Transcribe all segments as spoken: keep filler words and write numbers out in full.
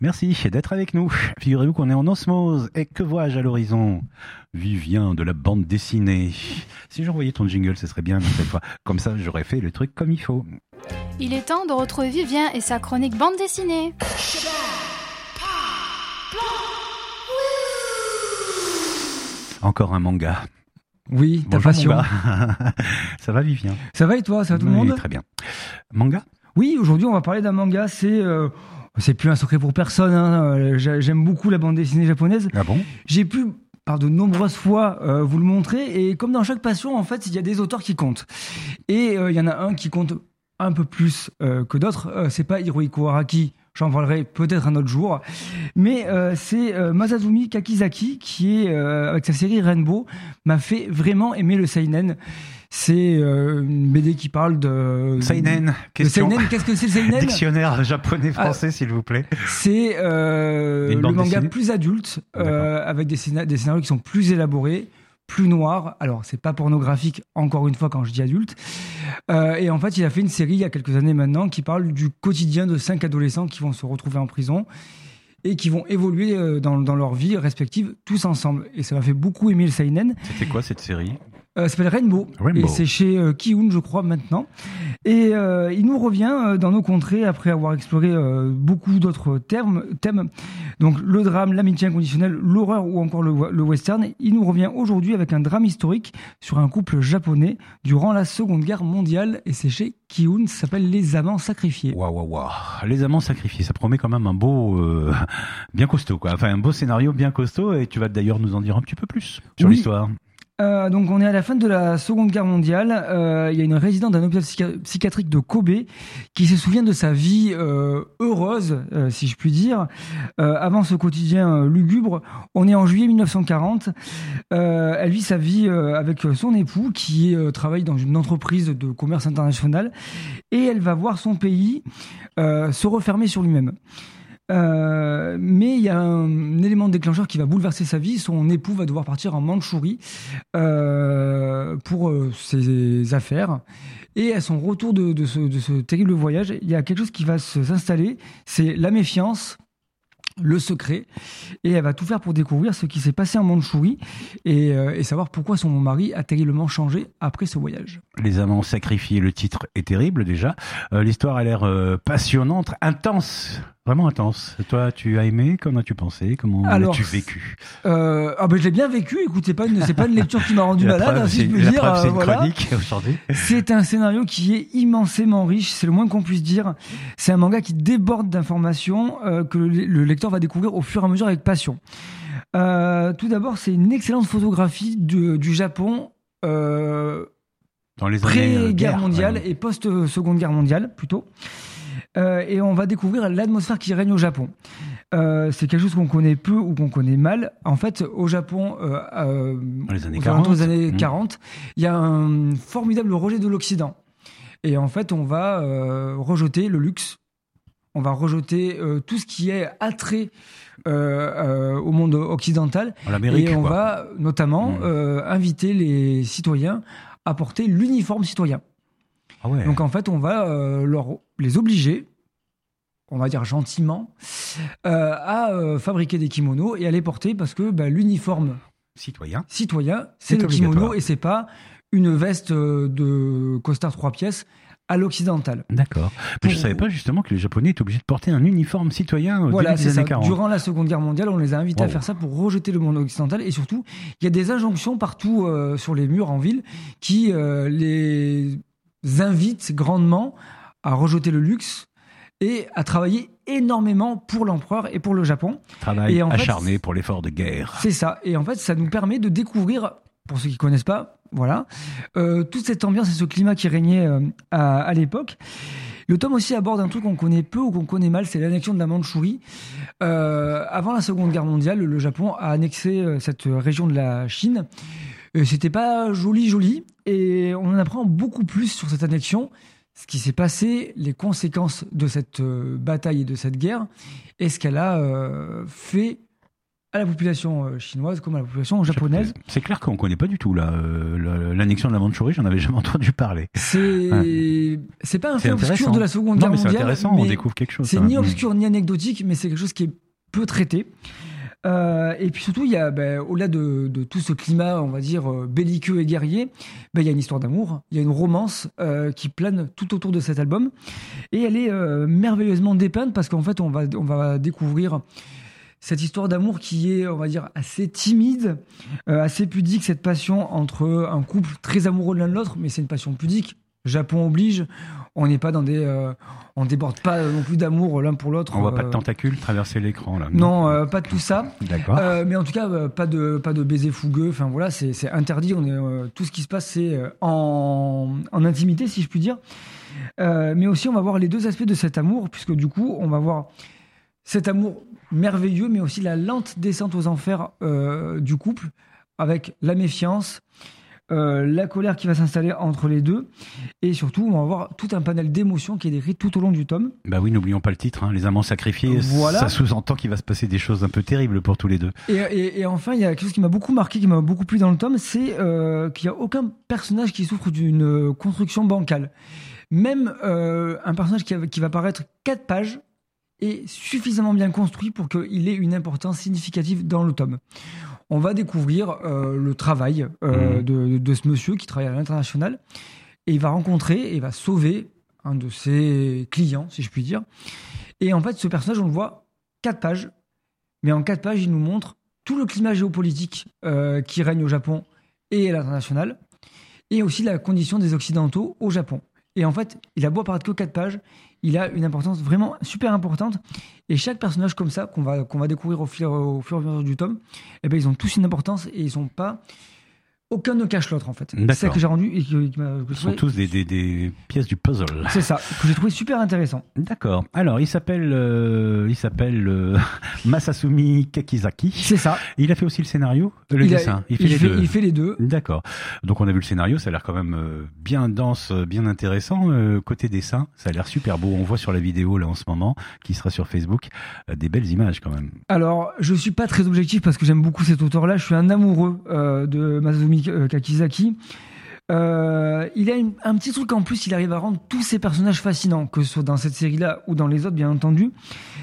Merci d'être avec nous. Figurez-vous qu'on est en osmose. Et que vois-je à l'horizon? Vivien de la bande dessinée. Si j'envoyais ton jingle, ce serait bien cette fois. Comme ça, j'aurais fait le truc comme il faut. Il est temps de retrouver Vivien et sa chronique bande dessinée. Encore un manga. Oui, ta Bonjour, passion. Ça va, Vivien? Ça va et toi? Ça va tout le Oui, monde? très bien. Manga? Oui, aujourd'hui on va parler d'un manga. C'est euh, c'est plus un secret pour personne. Hein. J'aime beaucoup la bande dessinée japonaise. Ah bon? J'ai pu par de nombreuses fois euh, vous le montrer. Et comme dans chaque passion, en fait, il y a des auteurs qui comptent. Et euh, il y en a un qui compte un peu plus euh, que d'autres. Euh, c'est pas Hirohiko Araki. J'en parlerai peut-être un autre jour. Mais euh, c'est euh, Masazumi Kakizaki qui, est, euh, avec sa série Rainbow, m'a fait vraiment aimer le seinen. C'est euh, une B D qui parle de... Seinen, question. Le seinen, qu'est-ce que c'est le seinen? Dictionnaire japonais-français, ah, s'il vous plaît. C'est euh, le manga dessinée plus adulte, euh, avec des, scénar- des scénarios qui sont plus élaborés, plus noirs. Alors, c'est pas pornographique, encore une fois, quand je dis adulte. Euh, et en fait, il a fait une série, il y a quelques années maintenant, qui parle du quotidien de cinq adolescents qui vont se retrouver en prison et qui vont évoluer dans, dans leur vie respective, tous ensemble. Et ça m'a fait beaucoup aimer le seinen. C'était quoi, cette série? Euh, ça s'appelle Rainbow, Rainbow. Et c'est chez euh, Kiun, je crois, maintenant. Et euh, il nous revient euh, dans nos contrées après avoir exploré euh, beaucoup d'autres termes, thèmes. Donc le drame, l'amitié inconditionnelle, l'horreur ou encore le, le western. Il nous revient aujourd'hui avec un drame historique sur un couple japonais durant la Seconde Guerre mondiale. Et c'est chez Kiun, ça s'appelle Les Amants Sacrifiés. Waouh, waouh, waouh. Les Amants Sacrifiés, ça promet quand même un beau, euh, bien costaud, quoi. Enfin, un beau scénario bien costaud. Et tu vas d'ailleurs nous en dire un petit peu plus sur oui. l'histoire. Euh, donc on est à la fin de la Seconde Guerre mondiale. Euh, il y a une résidente d'un hôpital psychi- psychiatrique de Kobe qui se souvient de sa vie euh, heureuse, euh, si je puis dire, euh, avant ce quotidien euh, lugubre. On est en juillet mille neuf cent quarante. Euh, elle vit sa vie euh, avec son époux qui euh, travaille dans une entreprise de commerce international et elle va voir son pays euh, se refermer sur lui-même. Euh, mais il y a un, un élément déclencheur qui va bouleverser sa vie. Son époux va devoir partir en Mandchourie euh, pour euh, ses affaires. Et à son retour de, de, ce, de ce terrible voyage, il y a quelque chose qui va se, s'installer. C'est la méfiance, le secret. Et elle va tout faire pour découvrir ce qui s'est passé en Mandchourie et, euh, et savoir pourquoi son mari a terriblement changé après ce voyage. Les Amants Sacrifiés, le titre est terrible déjà. Euh, l'histoire a l'air euh, passionnante, intense. Vraiment intense. Toi, tu as aimé? Qu'en as-tu pensé? Comment Alors, l'as-tu vécu? euh, ah ben, je l'ai bien vécu. Écoute, c'est pas une, c'est pas une lecture qui m'a rendu la malade, preuve, hein, si je peux la dire. Preuve, c'est euh, une voilà. chronique aujourd'hui. C'est un scénario qui est immensément riche. C'est le moins qu'on puisse dire. C'est un manga qui déborde d'informations euh, que le, le lecteur va découvrir au fur et à mesure avec passion. Euh, tout d'abord, c'est une excellente photographie de, du Japon. Euh, Dans les pré-guerre années, mondiale ouais. et post-seconde guerre mondiale, plutôt. Euh, et on va découvrir l'atmosphère qui règne au Japon. Euh, c'est quelque chose qu'on connaît peu ou qu'on connaît mal. En fait, au Japon, euh, euh, dans les années aux quarante, des années mmh. quarante, il y a un formidable rejet de l'Occident. Et en fait, on va euh, rejeter le luxe. On va rejeter euh, tout ce qui est attrait euh, euh, au monde occidental. En Amérique, et on quoi. va notamment mmh. euh, inviter les citoyens à porter l'uniforme citoyen. Ah ouais. Donc en fait, on va euh, leur, les obliger, on va dire gentiment, euh, à euh, fabriquer des kimonos et à les porter parce que bah, l'uniforme citoyen, citoyen c'est, c'est le kimono et c'est pas une veste de costard trois pièces à l'occidental. D'accord. Mais Pour... je savais pas justement que les Japonais étaient obligés de porter un uniforme citoyen au voilà, début des années ça. quarante. Durant la Seconde Guerre mondiale, on les a invités wow. à faire ça pour rejeter le monde occidental. Et surtout, il y a des injonctions partout euh, sur les murs en ville qui euh, les invitent grandement à rejeter le luxe et à travailler énormément pour l'empereur et pour le Japon. Travail et en acharné fait, pour l'effort de guerre. C'est ça. Et en fait, ça nous permet de découvrir, pour ceux qui ne connaissent pas, voilà, euh, toute cette ambiance et ce climat qui régnait euh, à, à l'époque. Le tome aussi aborde un truc qu'on connaît peu ou qu'on connaît mal, c'est l'annexion de la Mandchourie. Euh, avant la Seconde Guerre mondiale, le Japon a annexé euh, cette région de la Chine. Euh, c'était pas joli, joli. Et on en apprend beaucoup plus sur cette annexion, ce qui s'est passé, les conséquences de cette euh, bataille et de cette guerre, et ce qu'elle a euh, fait à la population euh, chinoise comme à la population japonaise. C'est clair qu'on ne connaît pas du tout là, euh, l'annexion de la Mandchourie, j'en avais jamais entendu parler. C'est ouais. c'est pas un fait obscur de la Seconde non, Guerre mais mondiale. C'est intéressant, mais on découvre quelque chose. C'est ni obscur ni anecdotique, mais c'est quelque chose qui est peu traité. Euh, et puis surtout, il y a, ben, au-delà de, de tout ce climat, on va dire, euh, belliqueux et guerrier, ben, il y a une histoire d'amour, il y a une romance euh, qui plane tout autour de cet album. Et elle est euh, merveilleusement dépeinte parce qu'en fait, on va, on va découvrir cette histoire d'amour qui est, on va dire, assez timide, euh, assez pudique, cette passion entre un couple très amoureux l'un de l'autre, mais c'est une passion pudique. Japon oblige, on n'est pas dans des, euh, on déborde pas non plus d'amour l'un pour l'autre. On voit euh, pas de tentacules traverser l'écran là. Non, euh, pas de tout ça. D'accord. Euh, mais en tout cas, euh, pas de pas de baisers fougueux. Enfin voilà, c'est c'est interdit. On est euh, tout ce qui se passe, c'est euh, en en intimité, si je puis dire. Euh, mais aussi, on va voir les deux aspects de cet amour, puisque du coup, on va voir cet amour merveilleux, mais aussi la lente descente aux enfers euh, du couple, avec la méfiance. Euh, la colère qui va s'installer entre les deux, et surtout on va avoir tout un panel d'émotions qui est décrit tout au long du tome. Bah oui, n'oublions pas le titre, hein, les amants sacrifiés. Voilà. Ça sous-entend qu'il va se passer des choses un peu terribles pour tous les deux. Et, et, et enfin, il y a quelque chose qui m'a beaucoup marqué, qui m'a beaucoup plu dans le tome, c'est euh, qu'il n'y a aucun personnage qui souffre d'une construction bancale. Même euh, un personnage qui, a, qui va paraître quatre pages est suffisamment bien construit pour qu'il ait une importance significative dans le tome. On va découvrir euh, le travail euh, mmh. de, de ce monsieur qui travaille à l'international, et il va rencontrer et va sauver un de ses clients, si je puis dire. Et en fait, ce personnage, on le voit quatre pages, mais en quatre pages, il nous montre tout le climat géopolitique euh, qui règne au Japon et à l'international, et aussi la condition des Occidentaux au Japon. Et en fait, il a beau apparaître que quatre pages, il a une importance vraiment super importante. Et chaque personnage comme ça, qu'on va, qu'on va découvrir au fur, au fur et à mesure du tome, eh ben, ils ont tous une importance et ils sont pas... Aucun ne cache l'autre, en fait. D'accord. C'est ça que j'ai rendu et que, qui m'a, que Ils sont tous des, des, des pièces du puzzle. C'est ça, que j'ai trouvé super intéressant. D'accord. Alors, il s'appelle, euh, il s'appelle euh, Masasumi Kakizaki. C'est ça. Il a fait aussi le scénario, le il dessin. A, il fait il les fait, deux. Il fait les deux. D'accord. Donc, on a vu le scénario, ça a l'air quand même euh, bien dense, bien intéressant. Euh, côté dessin, ça a l'air super beau. On voit sur la vidéo, là, en ce moment, qui sera sur Facebook, euh, des belles images, quand même. Alors, je suis pas très objectif parce que j'aime beaucoup cet auteur-là. Je suis un amoureux euh, de Masasumi Kakizaki. Euh, il a une, un petit truc en plus, il arrive à rendre tous ses personnages fascinants, que ce soit dans cette série-là ou dans les autres, bien entendu.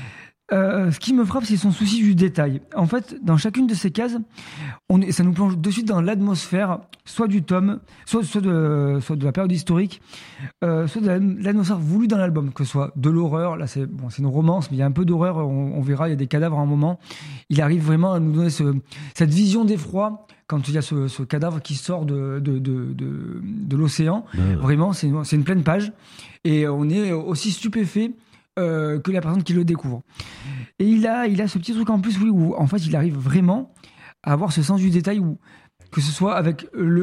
Euh, ce qui me frappe, c'est son souci du détail. En fait, dans chacune de ces cases, on est, ça nous plonge de suite dans l'atmosphère, soit du tome, soit, soit, de, soit de la période historique, euh, soit de l'atmosphère voulue dans l'album, que ce soit de l'horreur. Là, c'est bon, c'est une romance, mais il y a un peu d'horreur. On, on verra, il y a des cadavres à un moment. Il arrive vraiment à nous donner ce, cette vision d'effroi. Quand il y a ce, ce cadavre qui sort de, de, de, de, de l'océan, ouais. Vraiment, c'est une, c'est une pleine page. Et on est aussi stupéfait euh, que la personne qui le découvre. Et il a, il a ce petit truc en plus, oui, où en fait, il arrive vraiment à avoir ce sens du détail, où, que ce soit avec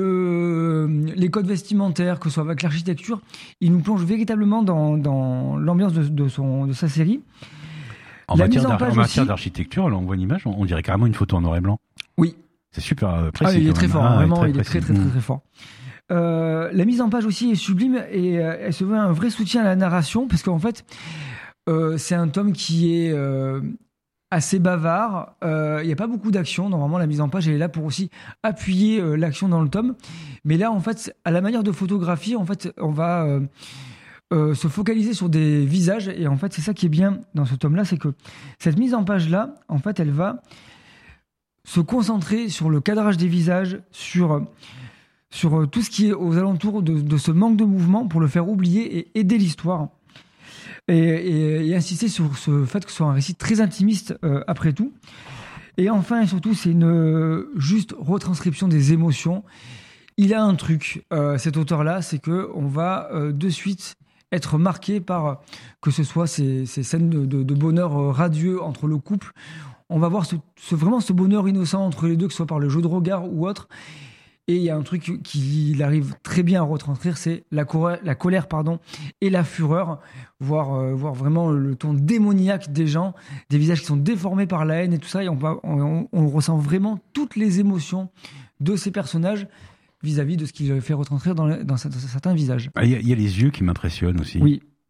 le, les codes vestimentaires, que ce soit avec l'architecture, il nous plonge véritablement dans, dans l'ambiance de, de, son, de sa série. En la matière, en en matière d'architecture, là, on voit une image, on, on dirait carrément une photo en noir et blanc. Oui. C'est super précis. Ah, il est très même. fort, ah, vraiment, très il est très très très, très fort. Euh, la mise en page aussi est sublime et euh, elle se veut un vrai soutien à la narration parce qu'en fait, euh, c'est un tome qui est euh, assez bavard. Il euh, n'y a pas beaucoup d'action. Normalement, la mise en page elle est là pour aussi appuyer euh, l'action dans le tome. Mais là, en fait, à la manière de photographie, en fait, on va euh, euh, se focaliser sur des visages et en fait, c'est ça qui est bien dans ce tome-là, c'est que cette mise en page-là, en fait, elle va se concentrer sur le cadrage des visages, sur, sur tout ce qui est aux alentours de, de ce manque de mouvement pour le faire oublier et aider l'histoire. Et, et, et insister sur ce fait que ce soit un récit très intimiste euh, après tout. Et enfin et surtout, c'est une juste retranscription des émotions. Il a un truc, euh, cet auteur-là, c'est qu'on va euh, de suite être marqué par, que ce soit ces, ces scènes de, de, de bonheur radieux entre le couple. On va voir ce, ce, vraiment ce bonheur innocent entre les deux, que ce soit par le jeu de regard ou autre. Et il y a un truc qu'il arrive très bien à retranscrire, c'est la, cor- la colère pardon, et la fureur, voir, euh, voir vraiment le ton démoniaque des gens, des visages qui sont déformés par la haine et tout ça. Et on, va, on, on ressent vraiment toutes les émotions de ces personnages vis-à-vis de ce qu'il fait retranscrire dans, dans certains visages. Il y, a, il y a les yeux qui m'impressionnent aussi. Oui.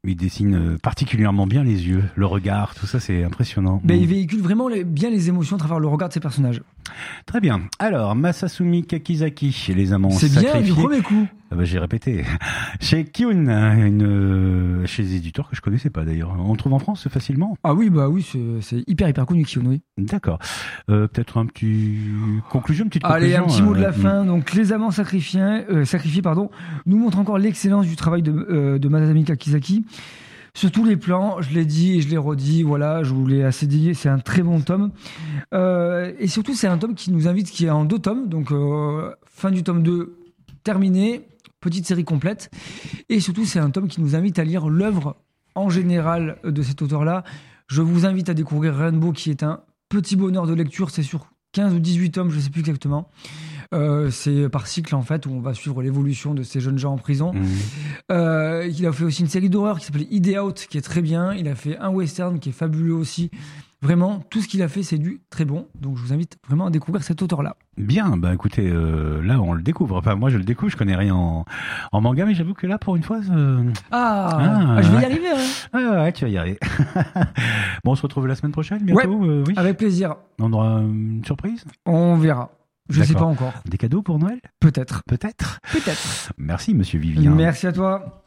Il dessine particulièrement bien les yeux, le regard, tout ça, c'est impressionnant. Ben, il véhicule vraiment les, bien les émotions à travers le regard de ses personnages. Très bien. Alors, Masasumi Kakizaki, Les Amants C'est sacrifiés. bien du premier coup. Ah bah, j'ai répété. Chez Kiun, une, euh, chez des éditeurs que je connaissais pas d'ailleurs. On le trouve en France facilement. Ah oui, bah oui, c'est, c'est hyper hyper connu Kiun, oui. D'accord. Euh, peut-être un petit conclusion, une petite Allez, conclusion. un petit mot de la euh, fin. Donc, Les Amants sacrifiés, euh, sacrifiés pardon, nous montrent encore l'excellence du travail de, euh, de Masasumi Kakizaki. Sur tous les plans, je l'ai dit et je l'ai redit, voilà, je vous l'ai assez dit, c'est un très bon tome. Euh, et surtout, c'est un tome qui nous invite, qui est en deux tomes, donc euh, fin du tome deux, terminé, petite série complète. Et surtout, c'est un tome qui nous invite à lire l'œuvre en général de cet auteur-là. Je vous invite à découvrir Rainbow, qui est un petit bonheur de lecture, c'est sur quinze ou dix-huit tomes, je ne sais plus exactement. Euh, c'est par cycle en fait où on va suivre l'évolution de ces jeunes gens en prison. Mmh. Euh, il a fait aussi une série d'horreur qui s'appelait Idea Out qui est très bien. Il a fait un western qui est fabuleux aussi. Vraiment, tout ce qu'il a fait, c'est du très bon. Donc, je vous invite vraiment à découvrir cet auteur-là. Bien, bah écoutez, euh, là, on le découvre. Enfin, moi, je le découvre, je connais rien en, en manga, mais j'avoue que là, pour une fois... Euh... Ah, ah, je vais y arriver. Hein. Ouais, ouais, tu vas y arriver. Bon, on se retrouve la semaine prochaine, bientôt. Ouais, euh, oui. Avec plaisir. On aura une surprise ? On verra. Je ne sais pas encore. Des cadeaux pour Noël ? Peut-être. Peut-être. Peut-être. Merci, monsieur Vivien. Merci à toi.